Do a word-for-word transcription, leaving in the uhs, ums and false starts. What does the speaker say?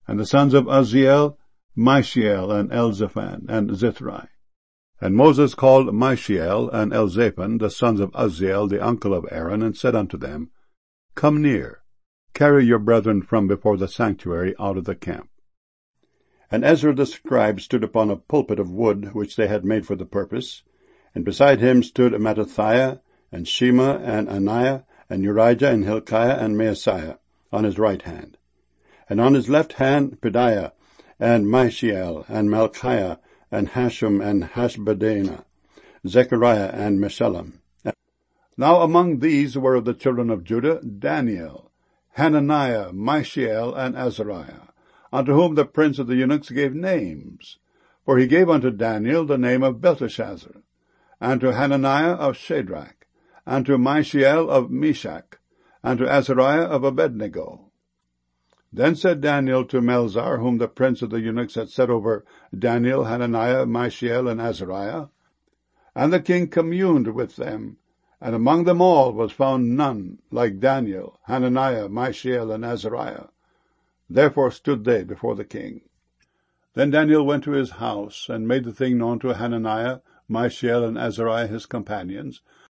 And the sons of Uzziel, Mishael, and Elzaphan, and Zithri. And Moses called Mishael and Elzaphan, the sons of Uzziel, the uncle of Aaron, and said unto them, Come near, carry your brethren from before the sanctuary out of the camp. And Ezra the scribe stood upon a pulpit of wood, which they had made for the purpose, and beside him stood Mattithiah, and Shema, and Ananiah, and Urijah, and Hilkiah, and Maaseiah, on his right hand. And on his left hand Pedaiah, and Mishael, and Malchiah, and Hashum, and Hashbaddanah, Zechariah, and Meshullam. Now among these were of the children of Judah Daniel, Hananiah, Mishael, and Azariah, unto whom the prince of the eunuchs gave names. For he gave unto Daniel the name of Belteshazzar, and to Hananiah of Shadrach, and to Mishael of Meshach, and to Azariah of Abednego. Then said Daniel to Melzar, whom the prince of the eunuchs had set over Daniel, Hananiah, Mishael, and Azariah. And the king communed with them, and among them all was found none like Daniel, Hananiah, Mishael, and Azariah. Therefore stood they before the king. Then Daniel went to his house, and made the thing known to Hananiah, Mishael, and Azariah his companions,